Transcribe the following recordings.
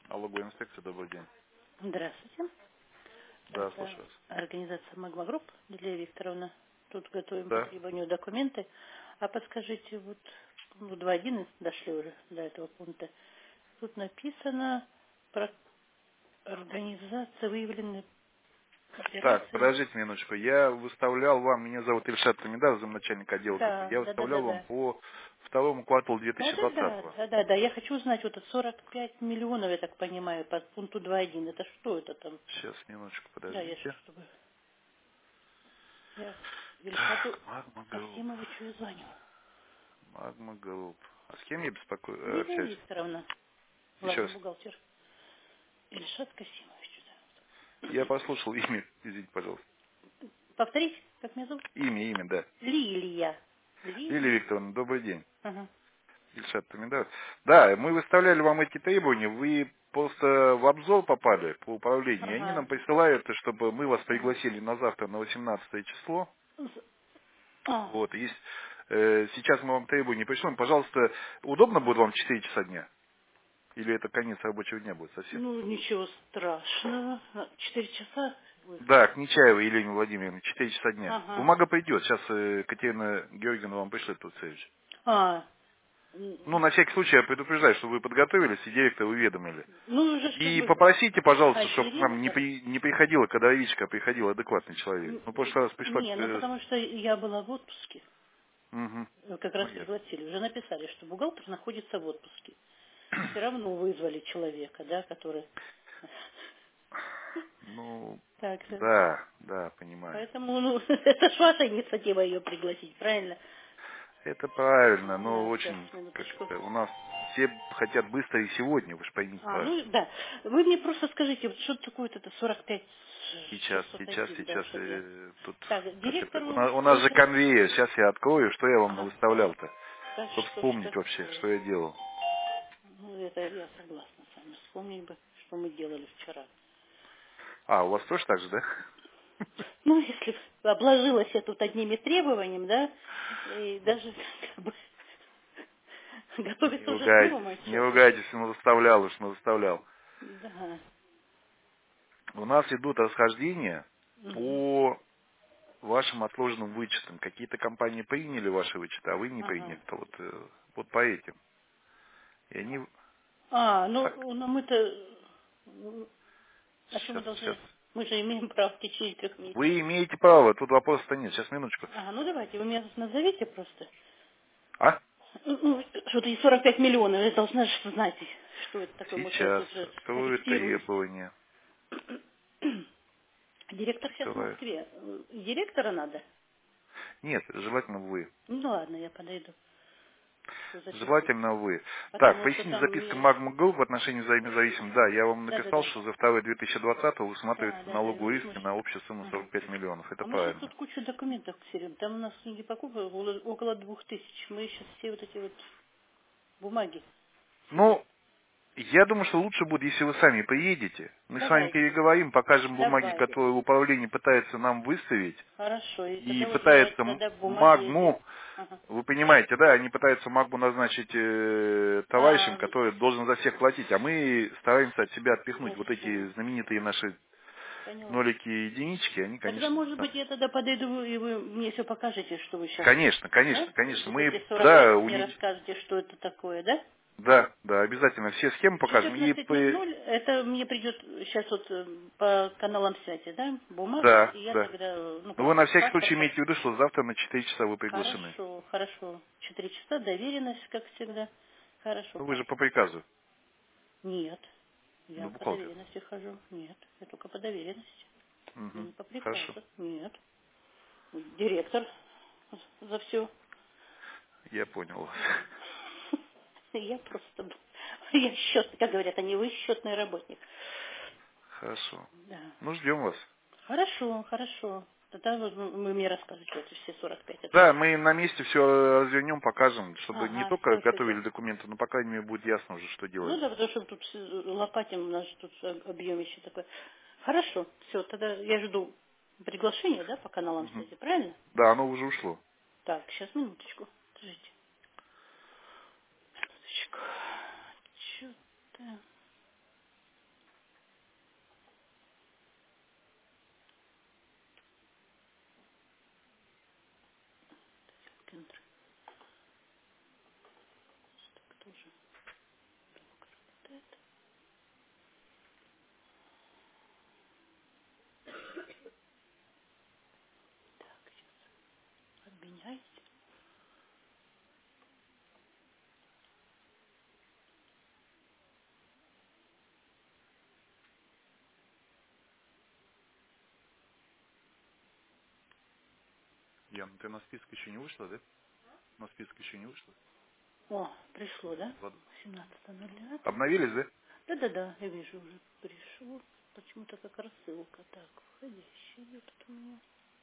Налоговая инспекция, добрый день. Здравствуйте. Да, Это слушаю вас. организация Магма Групп, Лилия Викторовна. Тут готовим по Да. требованию документы. А подскажите, вот 2.1 дошли уже до этого пункта. Тут написано про организацию выявленной Так, операции. подождите минуточку. Я выставлял вам, меня зовут Ильшат Тамидав, замначальника отдела КП. Да, Я да, да, выставлял да, вам да. по второму кварталу Да, да, да, 2020. да, да, да. Я хочу узнать, вот это 45 миллионов, я так понимаю, по пункту 2.1. Это что это там? Сейчас, минуточку, Да, я сейчас, подождите. чтобы... Я Ильшату Так, Магма Групп. Касимовичу и звоню. Магма Групп. А с кем я Лилия общаюсь? Викторовна, Еще главный раз. бухгалтер. Ильшат Касимович. Я Да. послушал имя, извините, пожалуйста. Повторить, как меня зовут? Имя, да. Лилия. Лилия Лилия. Викторовна, добрый день. Ага. Ильшат Тамидав. Да, мы выставляли вам эти требования, вы просто в обзор попали по управлению, и они нам Ага. присылают, чтобы мы вас Ага. пригласили на завтра, на 18 число. А, Вот, есть, сейчас мы вам требования пришлем. Пожалуйста, удобно будет вам в 4 часа дня? Или это конец рабочего дня будет совсем? ну, ничего страшного. 4 часа будет. Да, к Нечаевой Елене Владимировне, 4 часа дня. Ага. Бумага придет, сейчас Катерина Георгиевна вам пришлет тут следующий. А, Ну, на всякий случай я предупреждаю, что вы подготовились и директора уведомили. ну, уже ж как И бы... попросите, А, пожалуйста, еще чтобы к нам директор? не приходила кадровичка, а приходил адекватный человек. Ну, в прошлый раз пришла... Не, ну, потому что я была в отпуске. Мгм. Как Ну, раз ясно. пригласили. Уже написали, что бухгалтер находится в отпуске. Все равно вызвали человека, да, который... Ну, Так, да, понимаю. поэтому, ну, это ж ваша инициатива ее пригласить, правильно? Это правильно, но Да, сейчас, очень, как минуточку. это, у нас все хотят быстро и сегодня, вы же поймите А, правильно. ну, да. Вы мне просто скажите, вот что такое вот это 45 601, да, Сейчас, чтобы я... тут, Так, как это, директору у нас же уже... конвейер, сейчас я открою, что я вам Ага, выставлял-то, да чтобы что ж вспомнить вообще, такое? что я делал. Ну, это я согласна с вами. Вспомнить бы, что мы делали вчера. А, у вас тоже так же, да? Ну, если б обложилась я тут одними требованиями, да, и даже как бы, Не готовиться уже ругайтесь, думать не что-то. ругайтесь, ну выставлял уж, ну выставлял. Да. У нас идут расхождения Мгм. по вашим отложенным вычетам. Какие-то компании приняли ваши вычеты, а вы не Ага. приняли. Вот по этим. И они... А, Так, ну мы-то, а что мы сейчас. должны, мы же имеем право в течение 3 месяцев. Вы имеете право, тут вопроса-то нет. Сейчас, минуточку. Ага, ну давайте, вы меня тут назовите просто. А? Ну, что-то и 45 миллионов, я должна же знать, что это такое, может, я Сейчас. тут же Открою корректируюсь. требования. Директор сейчас в Открываю. Москве. Директора надо? Нет, желательно вы. Ну ладно, я подойду. Что за секунду. Желательно вы. Так, Потому что поясните, там записка мне... Magma Go в отношении взаимозависимых. Да, я вам написал, Да-да-да. что за второй 2020 Да, усматривается да, да, налоговые видишь, мы риски ж... на общую сумму Ага. 45 миллионов. Это А мы сейчас правильно. тут кучу документов ксерим. Там у нас не покупка около 2000. Мы сейчас все вот эти вот бумаги себе. Ну, я думаю, что лучше будет, если вы сами приедете. Мы с вами Давайте, переговорим, покажем бумаги, давайте. которые управление пытается нам выставить. Хорошо. И И тогда вот давайте пытается тогда бумаги эти. Магму, Ага. вы понимаете, да, они пытаются Магму назначить товарищем, А, который должен за всех платить, а мы стараемся от себя я отпихнуть вот все эти знаменитые наши поняла. нолики и единички, они, Тогда, конечно, может быть, я тогда подойду, и вы мне все покажете, что вы сейчас... конечно, Да? конечно, конечно, Вот мы, эти 45 да, вы мне расскажете, что это такое, да? да, обязательно все схемы В покажем. И, 14:00 это мне придет сейчас вот по каналам связи, да, бумага, да, и я да. тогда, ну Но вы как, на всякий паспорт. случай имейте в виду, что завтра на 4 часа вы приглашены. Хорошо, хорошо. 4 часа, доверенность, как всегда. Хорошо, Ну вы же по паспорт. приказу, Нет, ну я по бухгалтер. доверенности хожу. Нет, я только по доверенности. Я Мгм. не по Хорошо, приказу. Нет. Директор за все. я понял вас. Я просто, я счет, как говорят, они вы счетный работник. Хорошо. Да. Ну ждем вас. Хорошо, хорошо. Тогда вы мне расскажете эти все 45 это Да, что. мы на месте все развернем, покажем, чтобы не Ага, только все, все, все. готовили документы, но по крайней мере будет ясно уже, что Ну делаем. да, потому что тут лопатим, у нас же тут объем еще такой. Хорошо, все, тогда я жду приглашения, да, по каналам Мгм. связи, правильно? Да, оно уже ушло. Так, сейчас, минуточку. Подождите. Минуточку. Что-то... Ян, ты на список еще не вышла, да? На список еще не вышла? О, пришло, да? Вот. 17:09. Обновились, да? Да-да-да, я вижу уже. Пришло. Почему-то как рассылка. Так, входящий идет от меня.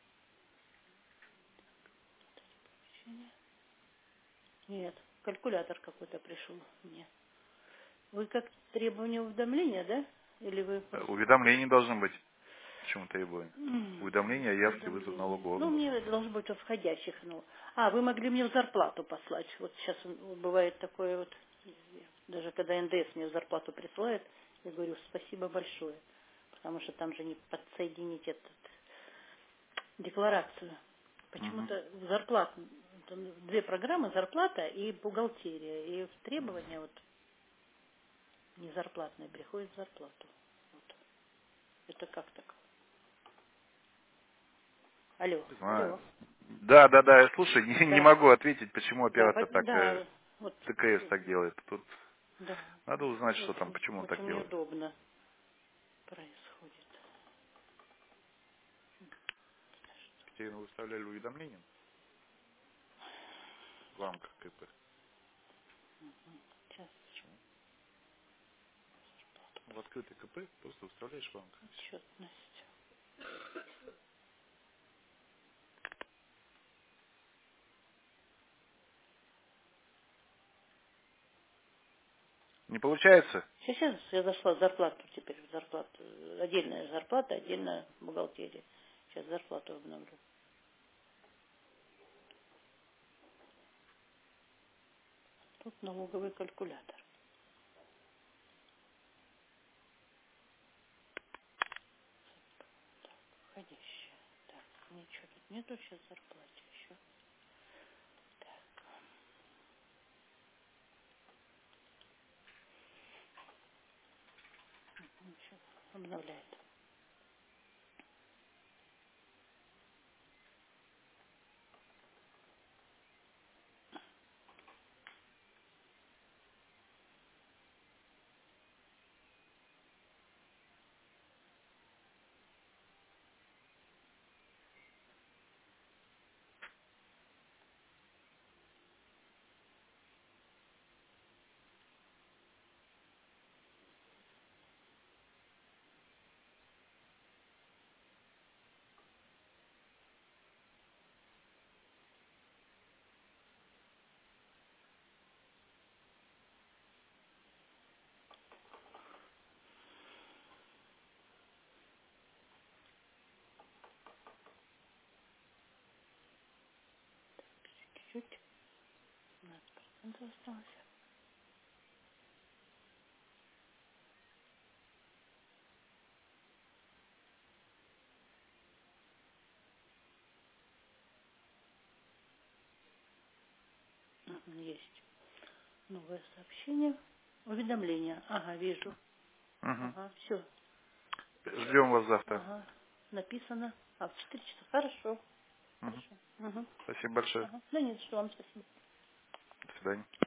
Сообщение. Нет, калькулятор какой-то пришел мне. Вы как требование уведомления, да? Или вы просто... Уведомлений должны быть. Почему требования? М, Уведомления о явке вызов Уведомление. налогового Ну, органа. мне должно быть во входящих. Ну. А, вы могли мне в зарплату послать. Вот сейчас бывает такое вот, даже когда НДС мне в зарплату присылает, я говорю спасибо большое. Потому что там же не подсоединить этот декларацию. Угу. Почему-то в зарплату, там две программы, зарплата и бухгалтерия. И в требования вот не зарплатные приходит в зарплату. Вот. Это как так? Алло, Не знаю. алло. Да, да, да, я слушаю, не Да, могу ответить, почему да, оператор так, да, вот, ТКС так делает. Тут да, надо узнать, что там, очень, почему он так очень делает. неудобно происходит. Тебе выставляли уведомления в рамках КП. Сейчас Почему? В открытый КП просто выставляешь в рамках. И всё. отчетность. Не получается? Сейчас я зашла в зарплату теперь, в зарплату. Отдельная зарплата, отдельная бухгалтерия. Сейчас зарплату обновлю. Тут налоговый калькулятор. Входящая. Так, ничего тут нету, сейчас зарплате еще. Так, ничего, обновляет. Чуть-чуть. 15% осталось. Есть. Новое сообщение. Уведомление. Ага, вижу. Угу. Ага, все. Ждем вас завтра. Ага, написано. А, в 4 часа. Хорошо. Мгм. Хорошо. Угу. Спасибо большое. Ага. Да нет, что вам спасибо. До свидания.